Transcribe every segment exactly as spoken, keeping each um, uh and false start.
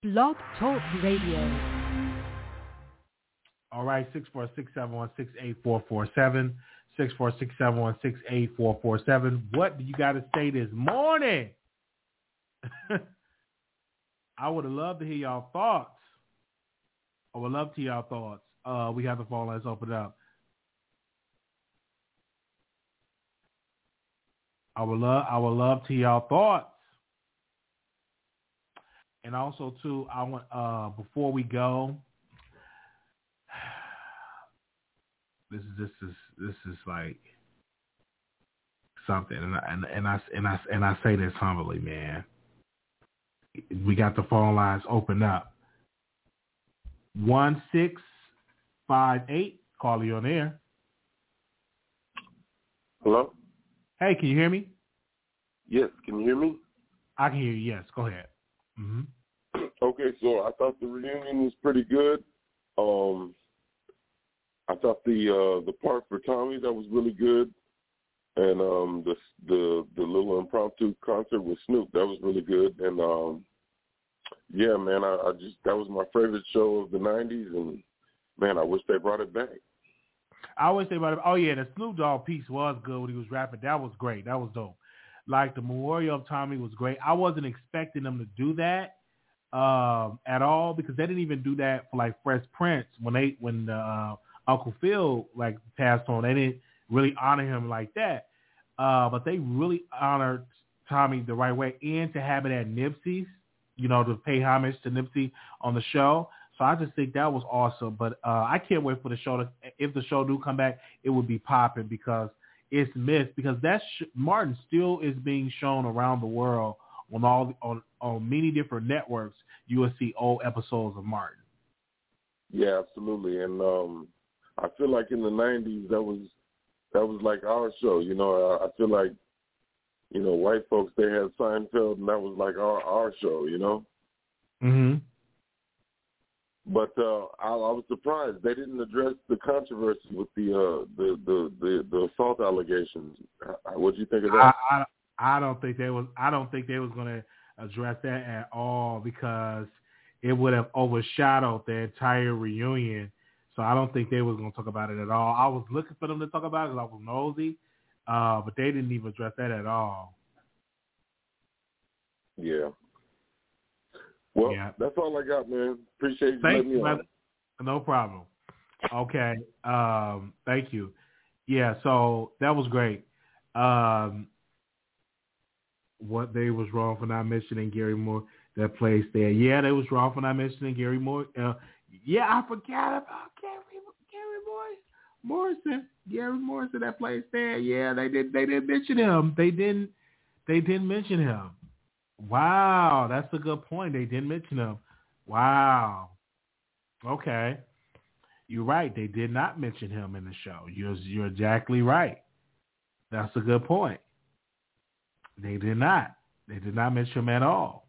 Blog Talk Radio. All right, six four six, seven one six, eight four four seven, six four six, seven one six, eight four four seven. What do you got to say this morning? I would have loved to hear y'all thoughts. I would love to hear y'all thoughts. Uh, we have the phone lines open up. I would love, I would love to hear y'all thoughts. And also, too, I want uh, before we go, this is this is this is like something, and I, and and I and I and I say this humbly, man. We got the phone lines open up. One six five eight. Call you on air. Hello. Hey, can you hear me? Yes, can you hear me? I can hear you. Yes, go ahead. Mm-hmm. Okay, so I thought the reunion was pretty good. Um, I thought the uh, the part for Tommy, that was really good, and um, the the the little impromptu concert with Snoop, that was really good. And um, yeah, man, I, I just that was my favorite show of the nineties, and man, I wish they brought it back. I always say about it. Oh yeah, the Snoop Dogg piece was good when he was rapping. That was great. That was dope. Like the Memorial of Tommy was great. I wasn't expecting them to do that um, at all because they didn't even do that for like Fresh Prince when they when uh, Uncle Phil like passed on. They didn't really honor him like that. Uh, but they really honored Tommy the right way, and to have it at Nipsey's, you know, to pay homage to Nipsey on the show. So I just think that was awesome. But uh, I can't wait for the show to. If the show do come back, it would be popping because it's missed. Because that sh- Martin still is being shown around the world on all on on many different networks. You will see old episodes of Martin. Yeah, absolutely. And um, I feel like in the nineties that was that was like our show. You know, I, I feel like you know white folks they had Seinfeld, and that was like our our show. You know. Mm-hmm. But uh, I, I was surprised they didn't address the controversy with the uh, the, the, the the assault allegations. What do you think of that? I, I I don't think they was I don't think they was going to address that at all because it would have overshadowed the entire reunion. So I don't think they was going to talk about it at all. I was looking for them to talk about it because I was nosy, uh, but they didn't even address that at all. Yeah. Well, yeah. That's all I got, man. Appreciate you Thank letting me you, on. No problem. Okay. Um, thank you. Yeah, so that was great. Um, what they was wrong for not mentioning Gary Moore that place there. Yeah, they was wrong for not mentioning Gary Moore. Uh, yeah, I forgot about Gary Gary Moore, Morrison. Gary Morrison that place there. Yeah, they did. They didn't mention him. They didn't. They didn't mention him. Wow, that's a good point. They didn't mention him. Wow. Okay. You're right. They did not mention him in the show. You're you're exactly right. That's a good point. They did not. They did not mention him at all.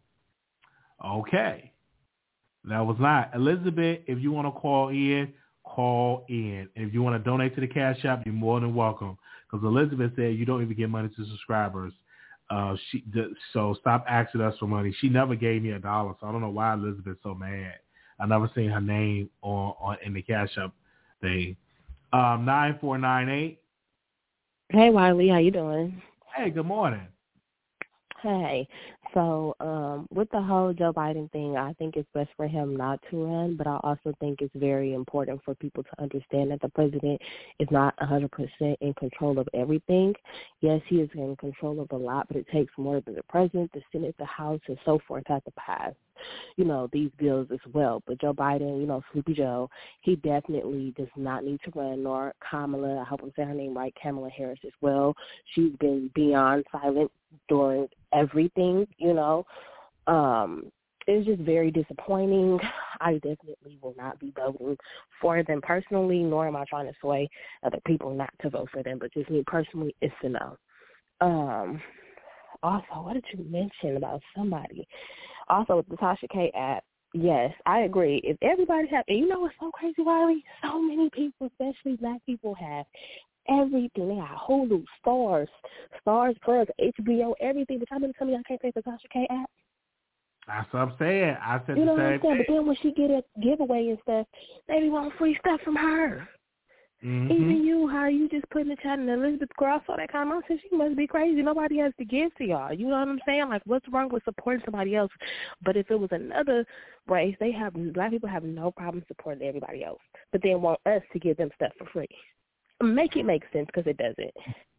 Okay. That was not. Elizabeth, if you want to call in, call in. If you want to donate to the Cash App, you're more than welcome. Because Elizabeth said you don't even get money to subscribers. Uh, she so stop asking us for money. She never gave me a dollar, so I don't know why Elizabeth's so mad. I never seen her name on, on in the Cash App thing. Um, nine four nine eight. Hey Wiley, how you doing? Hey, good morning. Hey, so um, with the whole Joe Biden thing, I think it's best for him not to run, but I also think it's very important for people to understand that the president is not one hundred percent in control of everything. Yes, he is in control of a lot, but it takes more than the president, the Senate, the House, and so forth have to pass, you know, these bills as well. But Joe Biden, you know, Sleepy Joe, he definitely does not need to run, nor Kamala, I hope I'm saying her name right, Kamala Harris as well. She's been beyond silent during everything, you know. Um, it's just very disappointing. I definitely will not be voting for them personally, nor am I trying to sway other people not to vote for them, but just me personally, it's a no. Um, also, what did you mention about somebody? Also, with the Tasha K app, yes, I agree. If everybody have, and you know what's so crazy, Wiley? So many people, especially black people, have everything. They got Hulu, Stars, Stars Plus, H B O, everything. But y'all been telling me I can't pay for Tasha K app? That's what I'm saying. I said you know the what I'm same saying? thing. But then when she get a giveaway and stuff, they be want free stuff from her. Mm-hmm. Even you, how you just put in the chat and Elizabeth Gross saw that comment, I said, she must be crazy. Nobody has to give to y'all. You know what I'm saying? Like, what's wrong with supporting somebody else? But if it was another race, they have black people have no problem supporting everybody else, but they want us to give them stuff for free. Make it make sense, because it doesn't.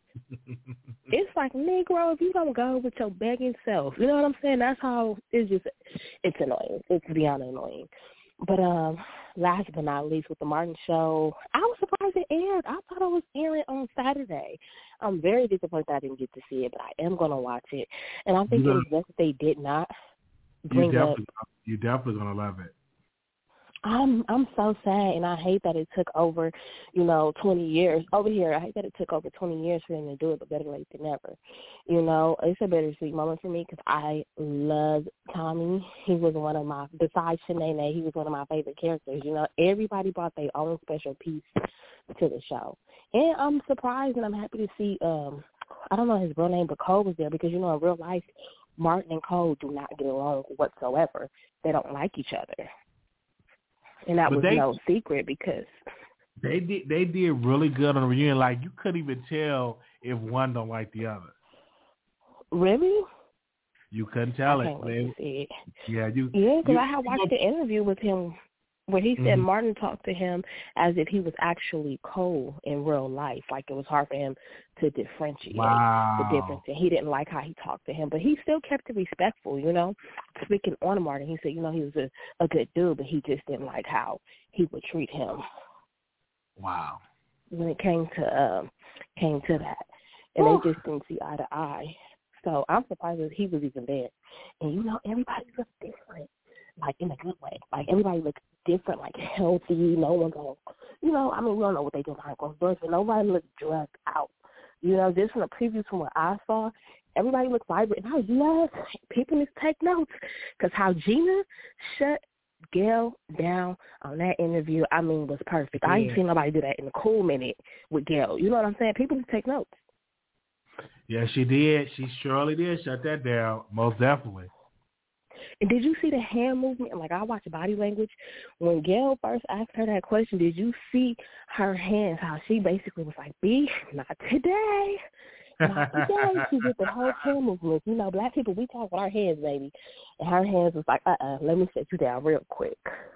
It's like, Negro, if you don't go with your begging self, you know what I'm saying? That's how it's just, it's annoying. It's beyond annoying. But um, last but not least, with the Martin show, I was surprised it aired. I thought it was airing on Saturday. I'm very disappointed I didn't get to see it, but I am going to watch it. And I think You're it was best that they did not bring you up. definitely, you're definitely going to love it. I'm I'm so sad, and I hate that it took over, you know, twenty years. Over here, I hate that it took over twenty years for them to do it, but better late than never. You know, it's a bittersweet moment for me because I love Tommy. He was one of my, besides Shanae, he was one of my favorite characters. You know, everybody brought their own special piece to the show. And I'm surprised and I'm happy to see, um, I don't know his real name, but Cole was there because, you know, in real life, Martin and Cole do not get along whatsoever. They don't like each other. And that But was they, no secret because they did they did really good on the reunion. Like, you couldn't even tell if one don't like the other. Really? You couldn't tell I it. can't wait to see it. Yeah, you. Yeah, because you, I had watched the interview with him where he said mm-hmm. Martin talked to him as if he was actually Cole in real life. Like, it was hard for him to differentiate wow. the difference. And he didn't like how he talked to him. But he still kept it respectful, you know. Speaking on Martin, he said, you know, he was a, a good dude, but he just didn't like how he would treat him. Wow. When it came to um, came to that. And Ooh. they just didn't see eye to eye. So I'm surprised that he was even there. And, you know, everybody looks different, like, in a good way. Like, everybody looks different, like, healthy. No one's all, you know, I mean, we don't know what they do behind closed doors, but nobody looks drugged out. You know, just from the previews from what I saw, everybody looked vibrant. And I love people need to take notes because how Gina shut Gail down on that interview, I mean, was perfect. Yeah. I ain't seen nobody do that in a cool minute with Gail. You know what I'm saying? People need to take notes. Yeah, she did. She surely did shut that down, most definitely. And did you see the hand movement? Like, I watched Body Language. When Gail first asked her that question, did you see her hands, how she basically was like, B, not today. Not today. She did the whole hand movement. You know, black people, we talk with our hands, baby. And her hands was like, uh-uh, let me set you down real quick.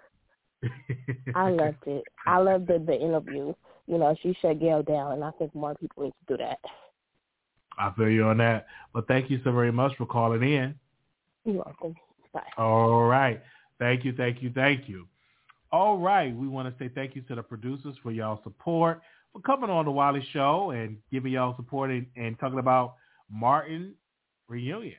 I loved it. I loved the, the interview. You know, she shut Gail down, and I think more people need to do that. I feel you on that. But thank you so very much for calling in. You're welcome. Bye. All right. Thank you, thank you, thank you. All right. We want to say thank you to the producers for y'all support, for coming on the Wiley Show and giving y'all support and, and talking about Martin reunion.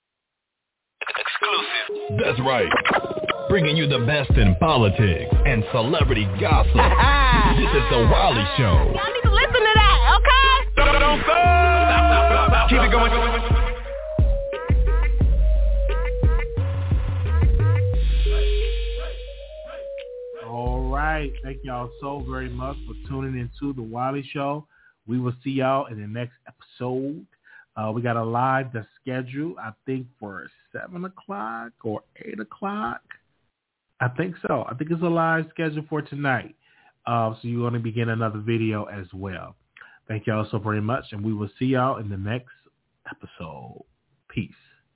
Exclusive. That's right. Bringing you the best in politics and celebrity gossip. This is the Wiley Show. Y'all need to listen to that, okay? Don't, don't stop. Keep it going. All right. Thank y'all so very much for tuning into the Wiley Show. We will see y'all in the next episode. Uh, we got a live the schedule, I think, for seven o'clock or eight o'clock. I think so. I think it's a live schedule for tonight. Uh, so you're going to be getting another video as well. Thank y'all so very much, and we will see y'all in the next episode. Peace.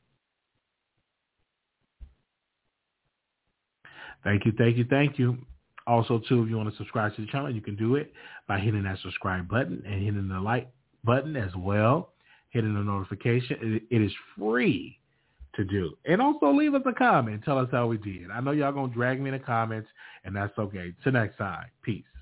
Thank you, thank you, thank you. Also, too, if you want to subscribe to the channel, you can do it by hitting that subscribe button and hitting the like button as well, hitting the notification. It, it is free to do. And also leave us a comment. Tell us how we did. I know y'all going to drag me in the comments, and that's okay. Till next time. Peace.